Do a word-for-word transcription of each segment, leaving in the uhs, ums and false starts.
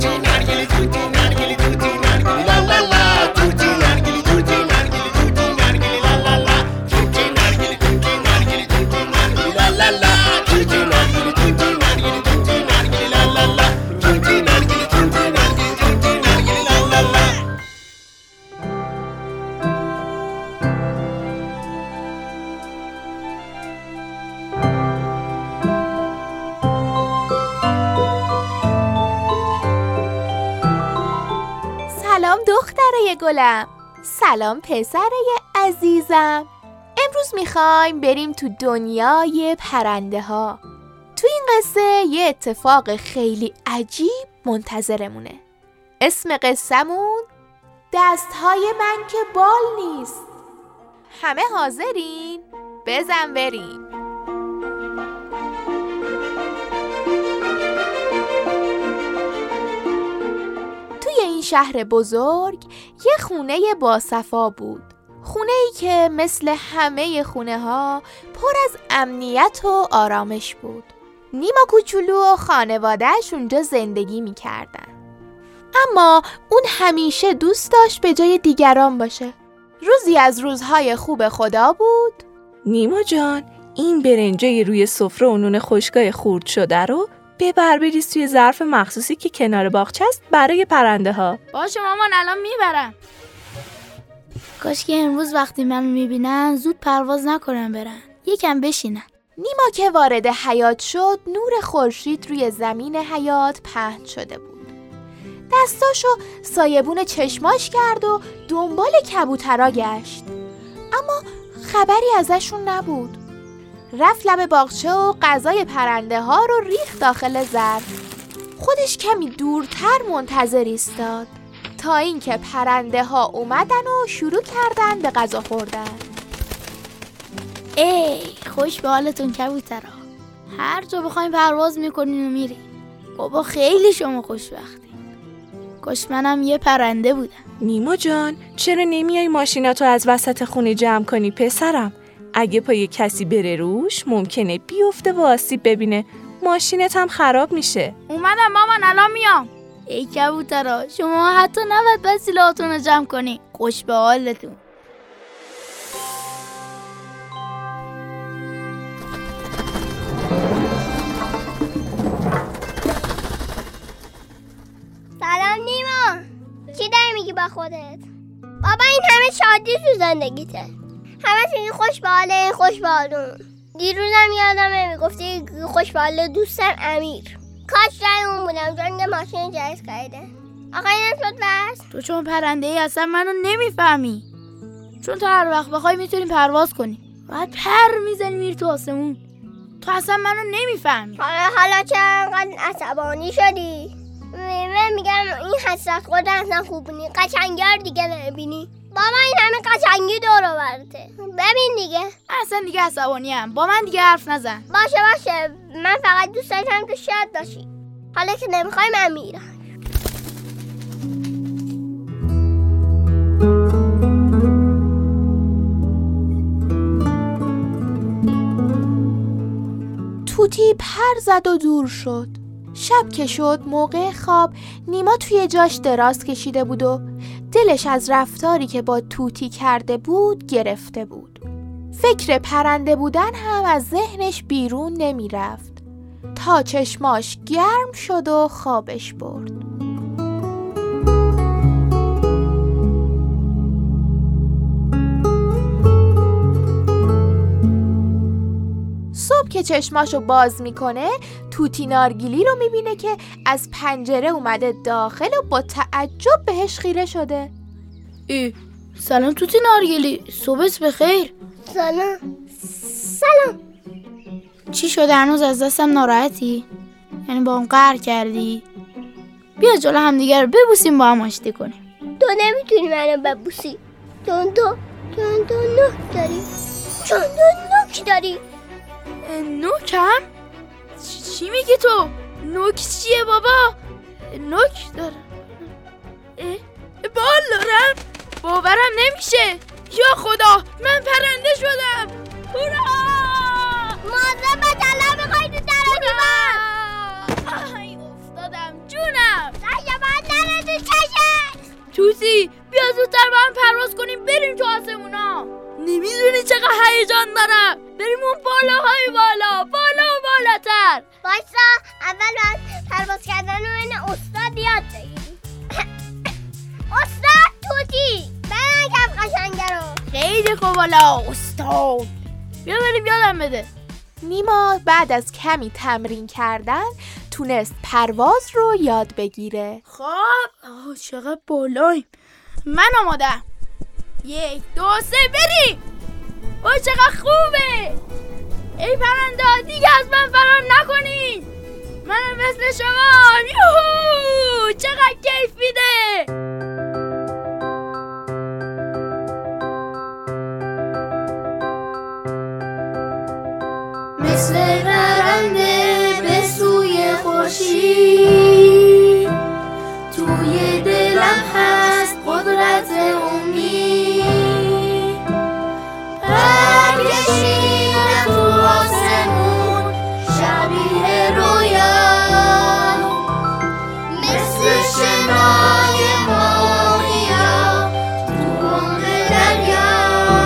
توتی نرگیلی توتی نرگیلی توتی نرگیلی لا لا لا توتی نرگیلی توتی نرگیلی توتی نرگیلی لا لا لا توتی نرگیلی توتی نرگیلی توتی نرگیلی لا لا لا توتی نرگیلی توتی نرگیلی توتی نرگیلی لا لا لا توتی نرگیلی توتی نرگیلی توتی نرگیلی لا لا لا. سلام دختره گلم، سلام پسره عزیزم. امروز میخوایم بریم تو دنیای پرنده ها. تو این قصه یه اتفاق خیلی عجیب منتظرمونه. اسم قصه‌مون دستهای من که بال نیست. همه حاضرین؟ بزن بریم. این شهر بزرگ یه خونه باصفا بود. خونه‌ای که مثل همه خونه ها پر از امنیت و آرامش بود. نیما کوچولو و خانواده‌اش اونجا زندگی می‌کردن. اما اون همیشه دوست داشت به جای دیگران باشه. روزی از روزهای خوب خدا بود. نیما جان، این برنجای روی سفره و نون خشکای خورد شده رو ببر بریز توی ظرف مخصوصی که کنار باغچه است برای پرنده ها. باشه مامان، الان میبرم. کاش که امروز وقتی منو میبینن زود پرواز نکنن برن، یکم بشینن. نیما که وارد حیاط شد، نور خورشید روی زمین حیاط پهن شده بود. دستاشو سایبون چشماش کرد و دنبال کبوترا گشت، اما خبری ازشون نبود. رفت لب باغچه و غذای پرنده ها رو ریخت داخل ظرف. خودش کمی دورتر منتظر ایستاد تا اینکه پرنده ها اومدن و شروع کردن به غذا خوردن. ای خوش به حالتون کبوترها، هر جا بخواین پرواز میکنین و میرین. بابا خیلی شما خوشبختین. کاش منم یه پرنده بودم. نیما جان، چرا نمیای ماشیناتو از وسط خونه جمع کنی پسرم؟ اگه پای کسی بره روش ممکنه بیفته و آسیب ببینه، ماشینت هم خراب میشه. اومدم مامان، الان میام. ای کبوترها، شما حتی نباید وسیله‌هاتون رو جمع کنی. خوش به حالتون. سلام نیما، چی داری میگی با خودت؟ بابا این همه شادی تو زندگیته، همه چیزی خوش به حاله، خوش به حالون. دیروزم یادمه میگفتی خوش به حال دوستم امیر. کاش جای اون بودم، چون یه ماشین جایز خریده. آقا اینم شد بس. تو چون پرنده ای اصلا منو نمیفهمی، چون تو هر وقت بخوای میتونی پرواز کنی، بعد پر میزنی میری تو آسمون. تو اصلا منو نمیفهمی. حالا حالا چرا عصبانی شدی؟ من میگم این حسرت خورده اصلا خوب نی، قشنگر دیگه نبینی. بابا این همه قشنگی دور و برته، ببین دیگه. اصلا دیگه عصبانیم، با من دیگه حرف نزن. باشه باشه، من فقط دوست داشتم تو شاد باشی. حالا که نمیخوای من میرم. توتی پر زد و دور شد. شب که شد موقع خواب، نیما توی جاش دراز کشیده بود و دلش از رفتاری که با توتی کرده بود گرفته بود. فکر پرنده بودن هم از ذهنش بیرون نمی رفت تا چشماش گرم شد و خوابش برد. صبح که چشماشو باز میکنه، توتی نارگیلی رو میبینه که از پنجره اومده داخل و با تعجب بهش خیره شده. ای سلام توتی نارگیلی، صبحت بخیر. سلام. سلام. چی شده؟ هنوز از دستم ناراحتی؟ یعنی با هم قهر کردی؟ بیا جلو هم دیگه رو ببوسیم با هم آشتی کنیم. تو نمیتونی منو ببوسی، چون تو چون تو نوک داری، چون تو نوک داری. نوکم؟ چی میگی تو؟ نوک چیه بابا؟ نوک دارم، بال دارم؟ باورم نمیشه. یا خدا، من پرنده شدم. هورا! مازه بطلا میخوای تو در و دیوار. ای افتادم جونم. سعی توتی بیا زودتر با هم پرواز کنیم بریم تو آسمونا. نمیدونی چقدر هیجان دارم. بریم اون بالاهای بالا، بالا و بالاتر. بایستا اول باید پرواز کردن رو این استاد یاد بگیریم. استاد توتی برن کف قشنگه رو. خیلی خوب بالا استاد. بیا بریم یادم بده. نیما بعد از کمی تمرین کردن تونست پرواز رو یاد بگیره. خب آه چقدر بالاییم. من آمادم. یک دو سه بریم. وای چقدر خوبه. ای پرنده دیگه از من فرار نکنین. منم مثل شما. یوهو چقدر کیف میده. مثل پرنده به سوی خورشید توی دلم هست قدرت امید پر کشیدم تو آسمون شبیه رویا مثل شنای ماهیا تو عمق دریا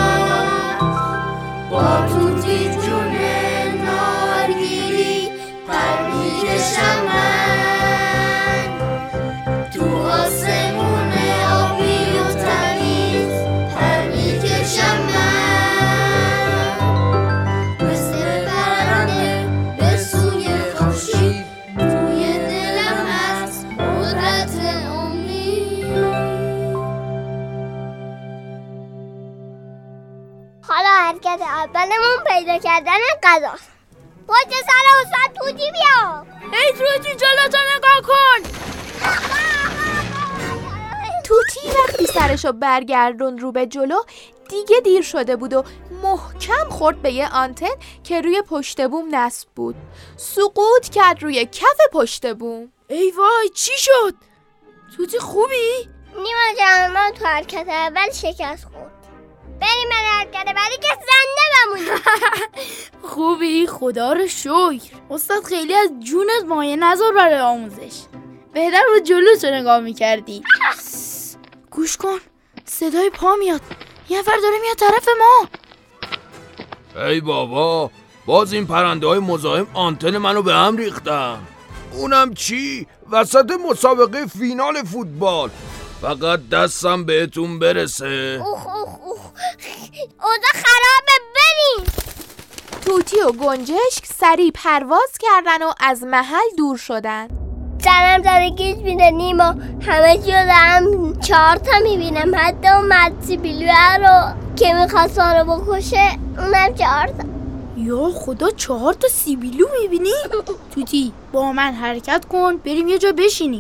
با توتی جون نارگیری پر میکشم من تو آسمون آبی و تمیز پر میکشم من مثل پرنده به سوی خورشید توی دلم هست قدرت امید. حالا حرکت اولمون پیدا کردن غذاست. پشت سر استاد توتی بیا. ای توتی جلوتو نگاه کن. توتی وقتی سرشو برگردون رو به جلو دیگه دیر شده بود و محکم خورد به یه آنتن که روی پشت بوم نصب بود. سقوط کرد روی کف پشت بوم. ای وای چی شد؟ توتی خوبی؟ نیما جان ما تو حرکت اول شکست خورد. بریم برای حرکت بعدی که زنده بمونیم. خوبی خدا رو شکر. استاد خیلی از جونت مایه نذار برای آموزش. بهتر رو جلوتو نگاه میکردی. گوش کن صدای پا میاد. یه نفر داره میاد طرف ما. ای بابا باز این پرنده های مزاحم آنتن منو به هم ریختن. اونم چی؟ وسط مسابقه فینال فوتبال. فقط دستم بهتون برسه. اوه اوه اوه اوضاع خرابه بریم. توتی و گنجشک سریع پرواز کردن و از محل دور شدن. سرم داره گیج میده نیما. همه چی رو دارم چهار تا میبینم. حتی اون مدسی بیلوه رو که میخواست ما رو بکشه اونم چهار تا. یا خدا چهار تا سیبیلو میبینی؟ توتی با من حرکت کن بریم یه جا بشینیم.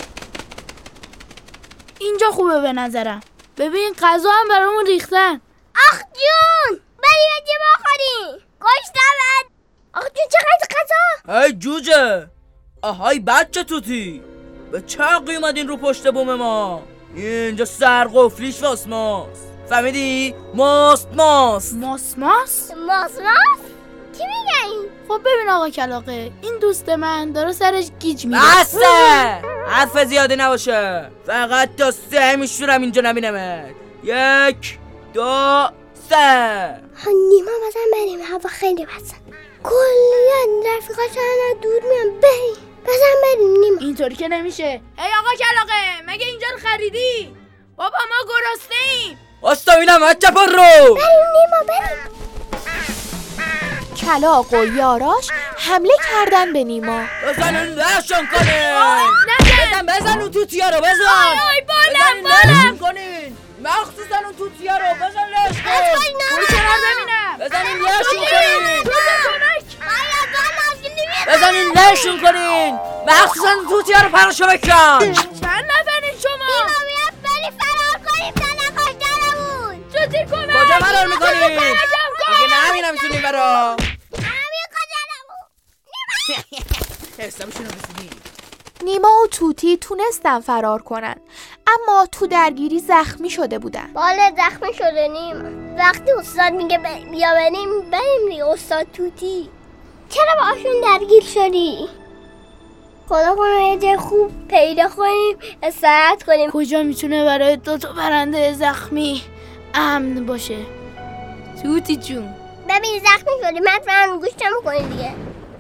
اینجا خوبه به نظرم. ببین غذا هم برامون ریختن. آخ جون بریم یه جا بخوریم. گشتمت. آخ جون چقدر غذا. ای جوجه آهای بچه توتی به چه قیمت رو پشت بوم ما؟ اینجا سرقفلیش واس ماست. فهمیدی؟ ماست ماست ماس ماس؟ ماس ماس؟ چی میگه این؟ خب ببین آقا کلاقه این دوست من داره سرش گیج میره. بسه حرف زیاده نباشه. فقط تا سه میشورم اینجا نبینمت. یک دو سه. نیما مثلا بریم هوا خیلی بسن. کلیان رفیقاش همه دور میان. بریم بزن بریم نیما. اینطوری که نمیشه. ای آقا کلاقه مگه اینجا رو خریدی؟ بابا ما گرسنه ایم. واستا بینم بچه پر رو. بریم نیما بریم. کلاغ و یاراش حمله کردن به نیما. بزنین لشون کنین. بزن بزن اون توتیا رو بزن. آی آی بالم بالم کنین. مخصوصا اون توتیا رو بزن لش کن. برو کنار ببینم. بزنین لشون کنین. بزن بزنین لشون کنین. مخصوصا اون توتیا رو پرشو بکن. چند نفرین شما؟ نیما میاد بریم فرار کنیم تا نکشتنمون. توتی کمک. کجا فرار میکنین؟ دیگه نمی‌بینم میتونیم برا. همین کجانمون. حسابشون رو رسیدیم. نیما و توتی تونستن فرار کنن اما تو درگیری زخمی شده بودن. باله زخمی شده نیما. وقتی استاد میگه بیا بریم بریم دیگه. استاد توتی چرا باشون درگیر شدی؟ خدا کنه یه جای خوب پیدا کنیم استراحت کنیم. کجا میتونه برای دو تا پرنده زخمی امن باشه؟ توتی جون ببین زخمی شدی مطمئن گوشتم کنی دیگه.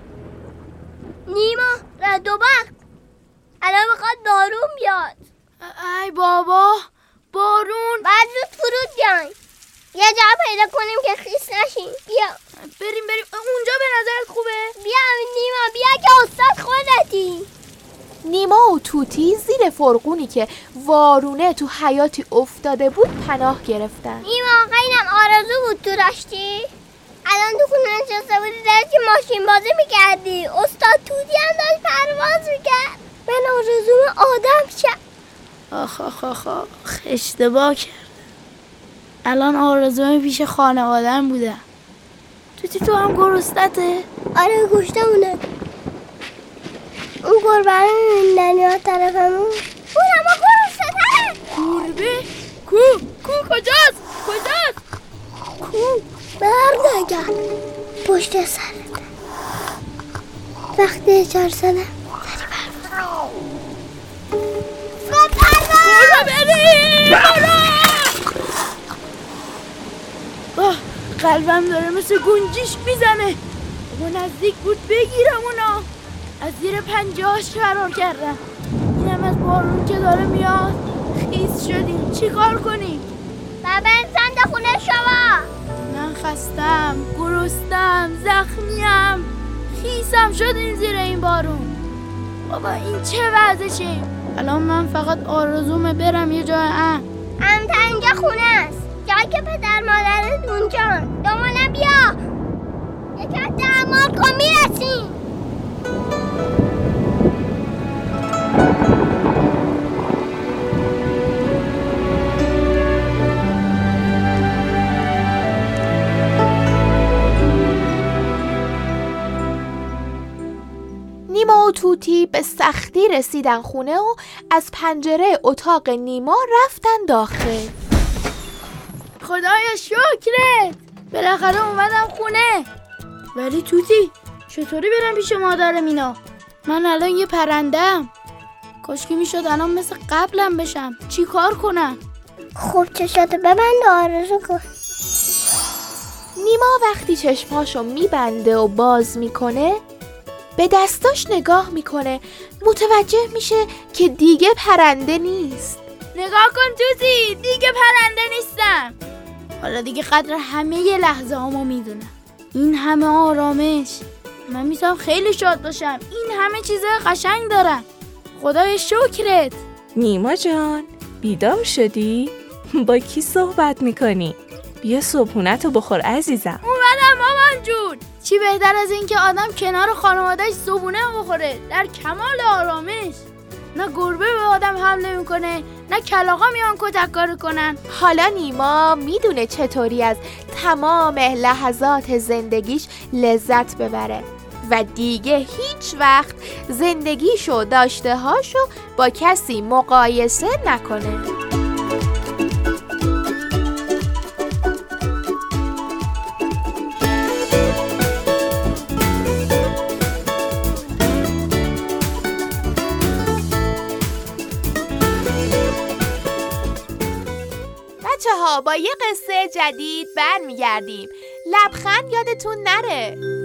نیما رد و برق الان میخواد بارون بیاد. ای بابا بارون. بعد زود فرود بیاین یه جا پیدا کنیم که خیس نشیم. بیا بریم بریم اونجا به نظرت خوبه؟ بیا نیما بیا که استاد خودتی. نیما و توتی زیر فرغونی که وارونه تو حیاتی افتاده بود پناه گرفتن. نیما اینم آرزو بود تو داشتی؟ الان تو خونه نشسته بودی داشتی ماشین بازی میکردی. استاد توتی هم داشت پرواز میکرد. من آرزوم آدم شد. آخ آخ آخ آخ اشتباه کرد. الان آرزوم پیش خانواده‌ام بوده. توتی تو هم گرستته؟ آره گوشتمونه. اون گربه رو میبینی دنیا طرفمون اون اما گرسته تره. گربه؟ کو؟ کو کجاست؟ کجاست؟ کو؟ برنگرد پشت سرت. وقتی چهار ساله داری پرواز برو بریم برو. قلبم داره مثل گنجیش میزنه. اما نزدیک بود بگیرم اونا. از زیر پنجهاش فرار کردم. اینم از بارون که داره میاد. خیس شدیم چی کار کنیم؟ بابا انسان خونه شما. من خستم گرستم زخمیم خیسم شدیم زیر این بارون. بابا این چه وضعشه؟ الان من فقط آرزومه برم یه جای امن. امن تا اینجا خونه است جایی که پدر مادرت اونجان. دامانه بیا یکم تحمل کن میرسیم. نیما و توتی به سختی رسیدن خونه و از پنجره اتاق نیما رفتن داخل. خدایا شکرت بالاخره اومدم خونه. ولی توتی چطوری برم پیش مادر مینا؟ من الان یه پرنده‌ام. کاش که میشد الان مثل قبلم بشم. چی کار کنم؟ خوب چشاتو ببند آرزو کن. نیما وقتی چشماشو میبنده و باز میکنه به دستاش نگاه میکنه. متوجه میشه که دیگه پرنده نیست. نگاه کن توتی دیگه پرنده نیستم. حالا دیگه قدر همه ی لحظه هامو میدونم. این همه آرامش. من میتونم خیلی شاد باشم. این همه چیزای قشنگ دارم. خدای شکرت. نیما جان بیدار شدی؟ با کی صحبت میکنی؟ بیا صبحونتو بخور عزیزم. اومدم مامان جون. چی بهتر از این که آدم کنار خانواده‌اش صبحونه بخوره در کمال آرامش. نه گربه به آدم حمله میکنه نه کلاغا میان کتککاری کنن. حالا نیما میدونه چطوری از تمام لحظات زندگیش لذت ببره و دیگه هیچ وقت زندگیشو داشته هاشو با کسی مقایسه نکنه. بچه ها با یه قصه جدید برمیگردیم. لبخند یادتون نره.